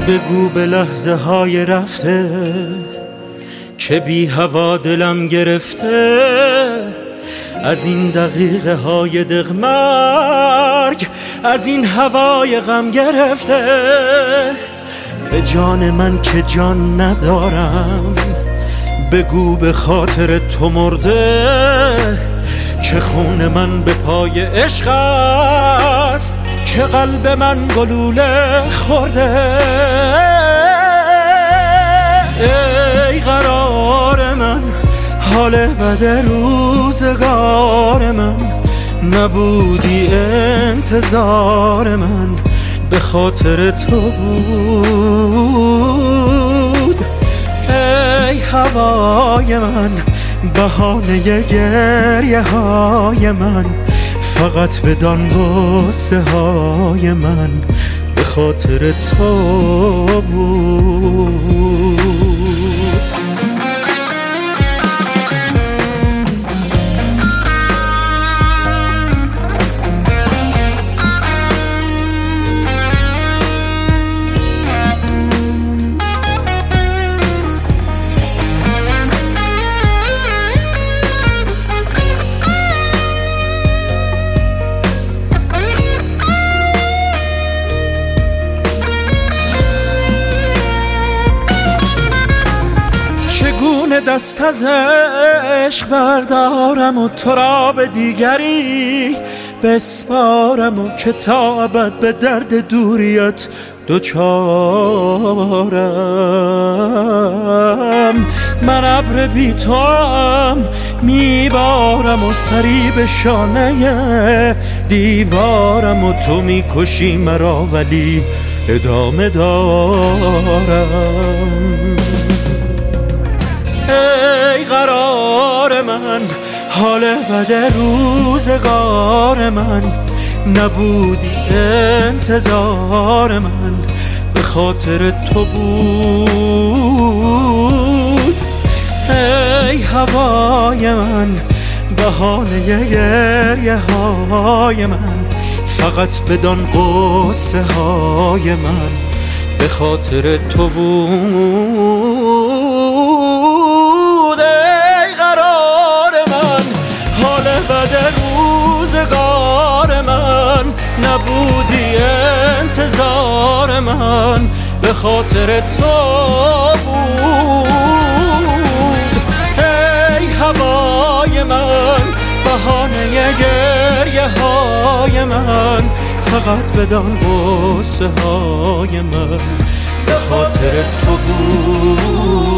بگو به لحظه های رفته که بی هوا دلم گرفته، از این دقیقه های دغمرگ، از این هوای غم گرفته. به جان من که جان ندارم، بگو به خاطر تو مرده، که خون من به پای عشق است، که قلب من گلوله خورده. ای قرار من، حال بد روزگار من، نبودی انتظار من به خاطر تو بود. ای هوای من، بهانه گریه های من، فقط بدان غصه های من به خاطر تو بود. چگونه دست از عشق بردارم و تو را به دیگری بسپارم، و که تا ابد به درد دوریت دوچارم. من ابر بی توام میبارم و سری به شانه دیوارم، و تو میکشی مرا ولی ادامه دارم. ای قرار من، حال بد روزگار من، نبودی انتظار من به خاطر تو بود. ای هوای من، بهانه گریه های من، فقط بدان غصه های من به خاطر تو بود. بد روزگار من، نبودی انتظار من به خاطر تو بود. ای هوای من، بهانه گریه های من، فقط بدان غصه های من به خاطر تو بود.